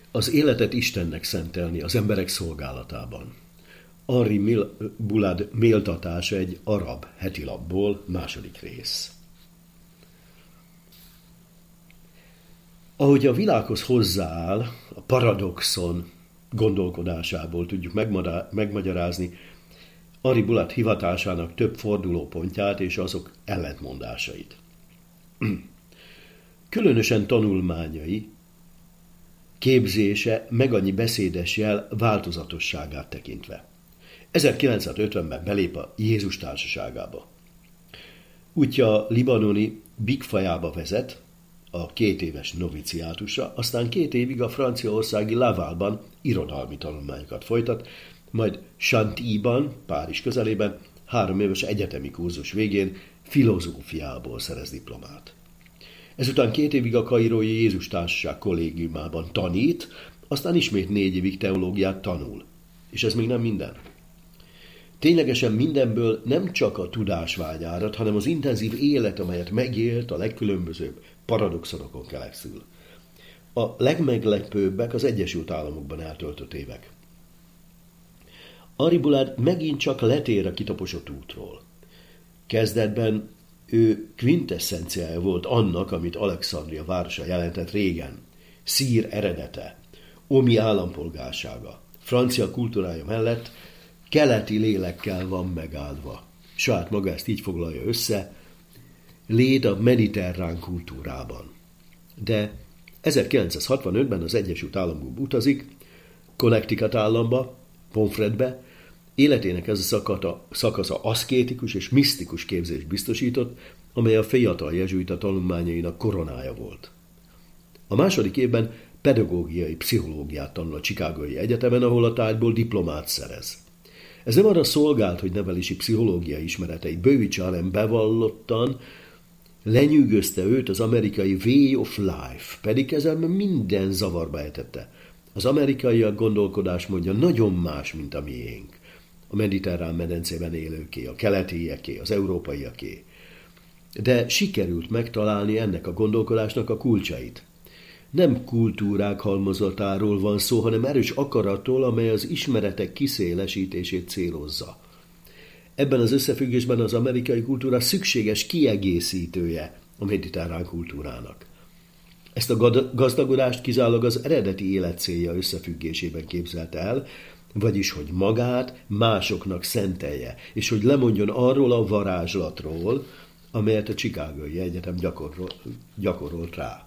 Az életet Istennek szentelni az emberek szolgálatában. Henri Boulad méltatása egy arab hetilapból, második rész. Ahogy a világhoz hozzááll, a paradoxon gondolkodásából tudjuk megmagyarázni Henri Boulad hivatásának több fordulópontját és azok ellentmondásait. Különösen tanulmányai, képzése meg annyi beszédes jel változatosságát tekintve. 1950-ben belép a Jézus társaságába. Útja libanoni Bigfajába vezet, a 2 éves noviciátusra, aztán 2 évig a franciaországi Lavalban irodalmi tanulmányokat folytat, majd Chantillyban, Párizs közelében 3 éves egyetemi kurzus végén filozófiából szerez diplomát. Ezután 2 évig a kairói Jézus Társaság kollégiumában tanít, aztán ismét 4 évig teológiát tanul. És ez még nem minden. Ténylegesen mindenből nem csak a tudásvágy árad, hanem az intenzív élet, amelyet megélt a legkülönbözőbb paradoxonokon keresztül. A legmeglepőbbek az Egyesült Államokban eltöltött évek. Henri Boulad megint csak letér a kitaposott útról. Kezdetben ő quintesszenciája volt annak, amit Alexandria városa jelentett régen. Szír eredete, omi állampolgársága, francia kultúrája mellett keleti lélekkel van megáldva. Saját maga ezt így foglalja össze, lét a mediterrán kultúrában. De 1965-ben az Egyesült Államokba utazik, Connecticut államba, Pomfretbe, életének ez a szakasza aszkétikus és misztikus képzést biztosított, amely a fiatal jezsuita tanulmányainak koronája volt. A második évben pedagógiai pszichológiát tanul a Chicagói Egyetemen, ahol a tárgyból diplomát szerez. Ez nem arra szolgált, hogy nevelési pszichológiai ismereteit bővítse, hanem bevallottan lenyűgözte őt az amerikai way of life, pedig ezzel minden zavarba ejtette. Az amerikaiak gondolkodásmódja nagyon más, mint a miénk. A mediterrán medencében élőké, a keletieké, az európaiaké. De sikerült megtalálni ennek a gondolkodásnak a kulcsait. Nem kultúrák halmozatáról van szó, hanem erős akarattól, amely az ismeretek kiszélesítését célozza. Ebben az összefüggésben az amerikai kultúra szükséges kiegészítője a mediterrán kultúrának. Ezt a gazdagodást kizárólag az eredeti élet célja összefüggésében képzelte el, vagyis hogy magát másoknak szentelje, és hogy lemondjon arról a varázslatról, amelyet a Chicagói Egyetem gyakorolt rá.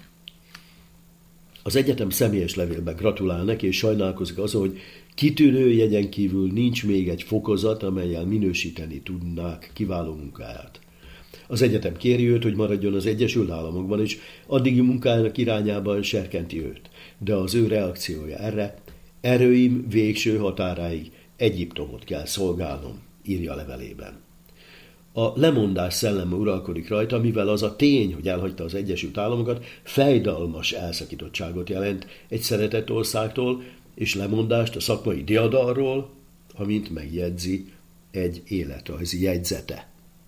Az egyetem személyes levélben gratulál neki, és sajnálkozik azon, hogy kitűnő jegyen kívül nincs még egy fokozat, amellyel minősíteni tudnák kiváló munkáját. Az egyetem kéri őt, hogy maradjon az Egyesült Államokban, és addigi munkájának irányában serkenti őt. De az ő reakciója erre: erőim végső határáig Egyiptomot kell szolgálnom, írja a levelében. A lemondás szelleme uralkodik rajta, mivel az a tény, hogy elhagyta az Egyesült Államokat, fejdalmas elszakítottságot jelent egy szeretett országtól, és lemondást a szakmai diadalról, amint megjegyzi egy életrajzi jegyzete.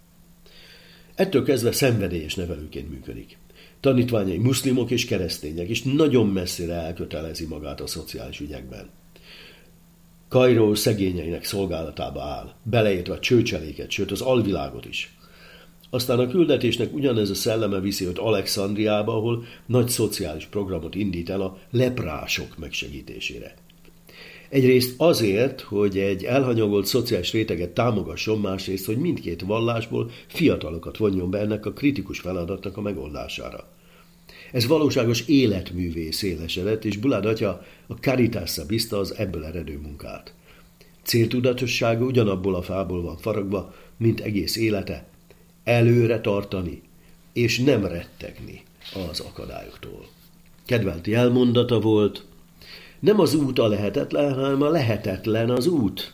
Ettől kezdve szenvedélyes nevelőként működik. Tanítványai muszlimok és keresztények, és nagyon messzire elkötelezi magát a szociális ügyekben. Kairó szegényeinek szolgálatába áll, beleértve a csőcseléket, sőt az alvilágot is. Aztán a küldetésnek ugyanez a szelleme viszi őt Alexandriába, ahol nagy szociális programot indít el a leprások megsegítésére. Egyrészt azért, hogy egy elhanyagolt szociális réteget támogasson, másrészt, hogy mindkét vallásból fiatalokat vonjon be ennek a kritikus feladatnak a megoldására. Ez valóságos életművé szélesedett, és Boulad atya a Caritasra bízta az ebből eredő munkát. Céltudatossága ugyanabból a fából van faragva, mint egész élete: előre tartani, és nem rettegni az akadályoktól. Kedvelt jelmondata volt: nem az út a lehetetlen, hanem a lehetetlen az út.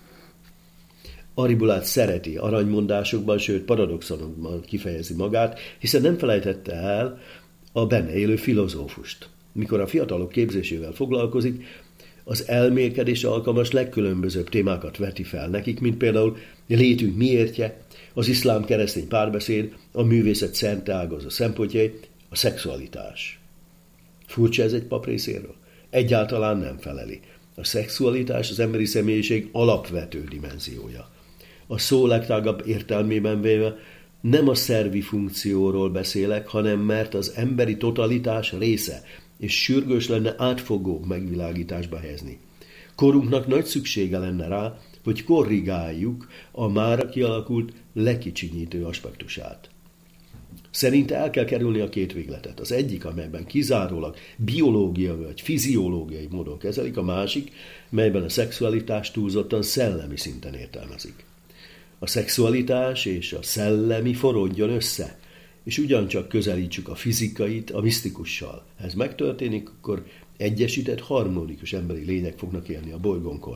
Henri Boulad szereti aranymondásokban, sőt paradoxonokban kifejezi magát, hiszen nem felejtette el a benne élő filozófust. Mikor a fiatalok képzésével foglalkozik, az elmélkedésre alkalmas legkülönbözőbb témákat veti fel nekik, mint például létünk miértje, az iszlám-keresztény párbeszéd, a művészet szent ágazó szempontjai, a szexualitás. Furcsa ez egy pap részéről? Egyáltalán nem feleli. A szexualitás az emberi személyiség alapvető dimenziója. A szó legtágabb értelmében véve nem a szervi funkcióról beszélek, hanem mert az emberi totalitás része, és sürgős lenne átfogó megvilágításba helyezni. Korunknak nagy szüksége lenne rá, hogy korrigáljuk a mára kialakult lekicsinyítő aspektusát. Szerinte el kell kerülni a két végletet. Az egyik, amelyben kizárólag biológiai vagy fiziológiai módon kezelik, a másik, melyben a szexualitás túlzottan szellemi szinten értelmezik. A szexualitás és a szellemi forrodjon össze, és ugyancsak közelítsük a fizikait a misztikussal. Ha ez megtörténik, akkor egyesített, harmonikus emberi lények fognak élni a bolygónkon.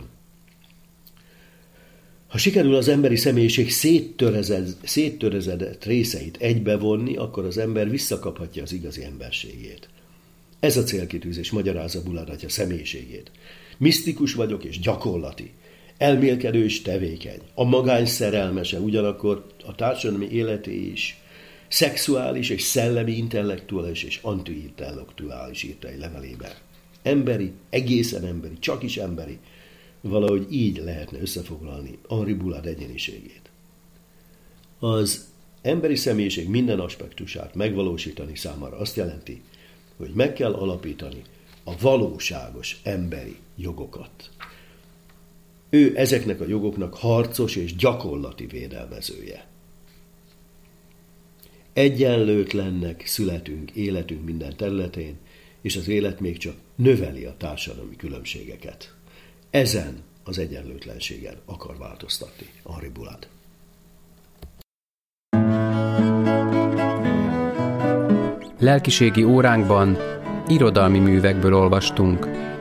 Ha sikerül az emberi személyiség széttörezedett részeit egybevonni, akkor az ember visszakaphatja az igazi emberségét. Ez a célkitűzés magyarázza Buddha Atya személyiségét. Misztikus vagyok és gyakorlati, elmélkedő és tevékeny, a magány szerelmese, ugyanakkor a társadalmi életé is, szexuális és szellemi, intellektuális és anti-intellektuális írta egy levelében. Emberi, egészen emberi, csak is emberi, valahogy így lehetne összefoglalni Henri Boulard egyéniségét. Az emberi személyiség minden aspektusát megvalósítani számára azt jelenti, hogy meg kell alapítani a valóságos emberi jogokat. Ő ezeknek a jogoknak harcos és gyakorlati védelmezője. Egyenlőtlennek születünk életünk minden területén, és az élet még csak növeli a társadalmi különbségeket. Ezen az egyenlőtlenségen akar változtatni Henri Boulard. Lelkiségi óránkban irodalmi művekből olvastunk.